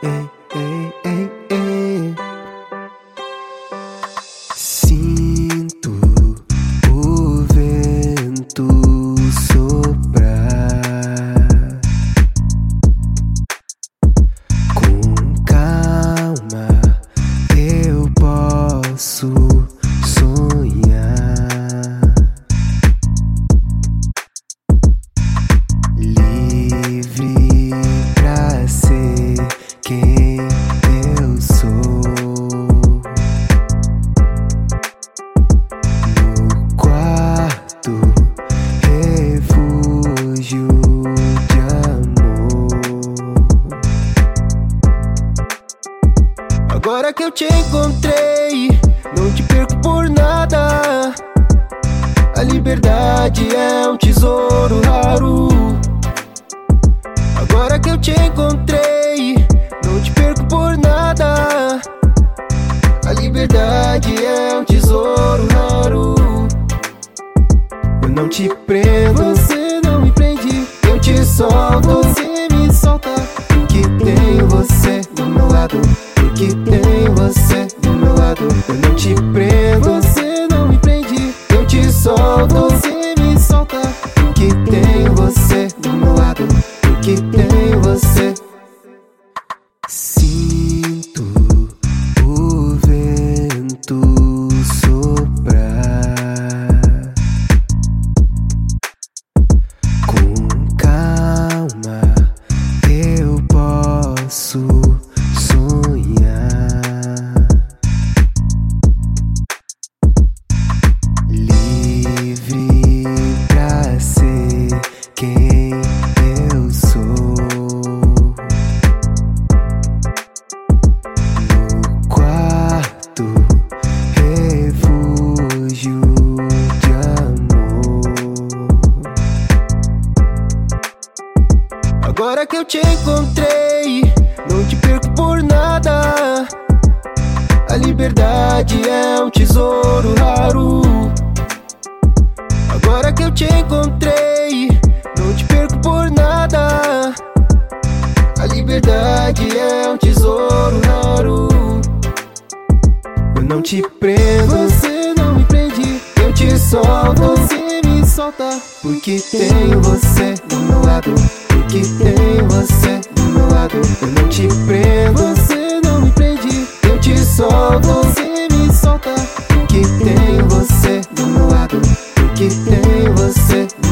ei, ei, ei. Sinto o vento soprar com calma. Eu posso sonhar livre pra ser quem eu sou. No quarto, refúgio de amor. Agora que eu te encontrei, não te perco por nada. A liberdade é um tesouro raro. Agora que eu te encontrei, não te perco por nada. A liberdade é um tesouro raro. Eu não te prendo, você não me prende. Eu te solto, você me solta. Porque tenho você do meu lado. Porque tenho você do meu lado. Eu não te prendo, você não me prende. Eu te solto, você me solta. Porque tenho você do meu lado. Porque tenho você. Sinto o vento soprar com calma. Eu posso sonhar livre pra ser quem eu sou. No quarto, refúgio de amor. Agora que eu te encontrei, não te perco por nada. A liberdade é um tesouro raro. Agora que eu te encontrei, não te perco por nada. A liberdade é um tesouro raro. Eu não te prendo, você não me prende. Eu te solto, você me solta. Porque tenho você do meu lado. Porque tenho você do meu lado. Eu não te prendo, você não me prende. Eu te solto, você me solta. Porque tenho você do meu lado. Porque tenho você do